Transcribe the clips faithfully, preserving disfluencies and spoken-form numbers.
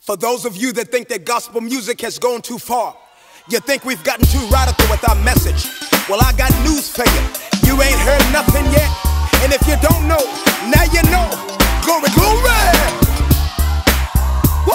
For those of you that think that gospel music has gone too far, you think we've gotten too radical with our message. Well, I got news for you. You ain't heard nothing yet. And if you don't know, now you know. Glory, glory! Woo!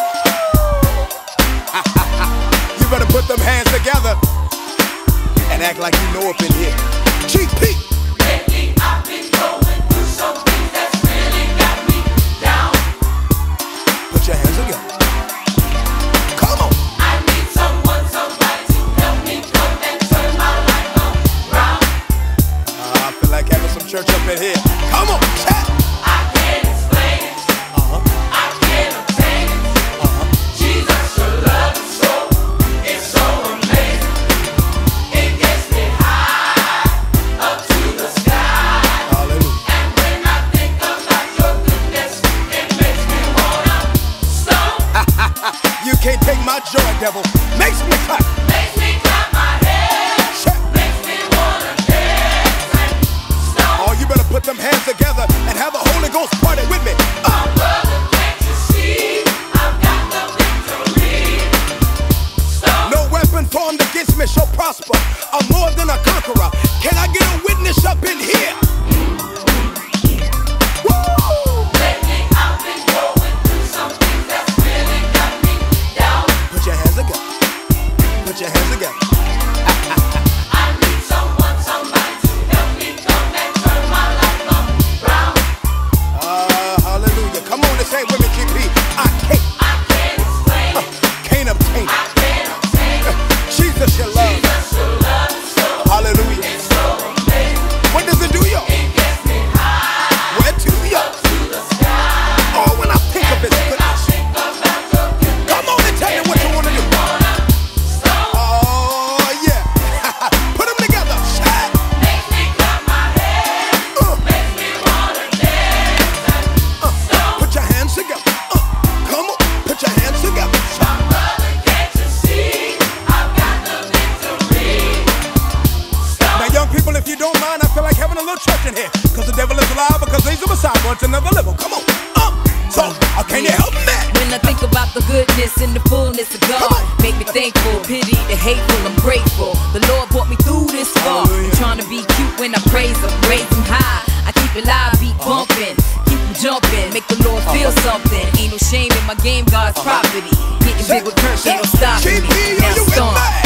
You better put them hands together and act like you know up in here. G P! Lately I've been going through something that's really got me down. Put your hands together. Come on! I need someone, somebody to help me come and turn my life around. Uh, I feel like having some church up in here. Come on, chat! I can't explain it. Uh-huh. I can't obtain it. Uh-huh. Jesus, your love is so, it's so amazing. It gets me high up to the sky. Hallelujah. And when I think about your goodness, it makes me wanna stomp. You can't take my joy, devil. Makes me clap. Makes me clap my hands. Chat. Makes me wanna dance and stomp. Oh, you better put them hands together and have a Holy Ghost party with me. Uh. My brother, can't you see? I've got the victory. Stomp. No weapon formed against me shall prosper. I'm more than a conqueror. Can I get a witness up in here? Woo! Lately I've been going through something that's really got me down. Put your hands together. Put your hands together. I need someone, somebody to help me come and turn my life around. Uh, hallelujah. Come on and say it with me, G P. I can't, I can't explain uh, it. can't obtain I it. can't obtain it. Jesus, your love. Jesus, your love is so, Hallelujah. it's so amazing. What does it do, y'all? It gets me high Where to, y'all? to the sky. Oh, when I think of His When I goodness. think about your goodness, Come on and tell me what you want to do. wanna stomp. Oh, yeah. Put them together. Shout. Makes me clap my hands. Uh, Makes me wanna dance and uh, stomp. put your hands together. Uh, come on. Put your hands together. My brother, can't you see? I've got the victory. Stomp. Now, young people, if you don't mind, I feel like having a little church in here. Because the devil is alive, because he's a Messiah. Going to another level. Come on. Uh, so, uh, can you help me? When I think about the goodness and the fullness of God, make me thankful, pity the hateful, I'm grateful. The Lord brought me through this far. Hallelujah. I'm trying to be cute when I praise Him, raise Him high. I keep it live, beat bumping, keep Him jumping, make the Lord feel something. Ain't no shame in my game, God's property. Getting big with Kirk, ain't no stopping G P, me. are Now you with stomp. me?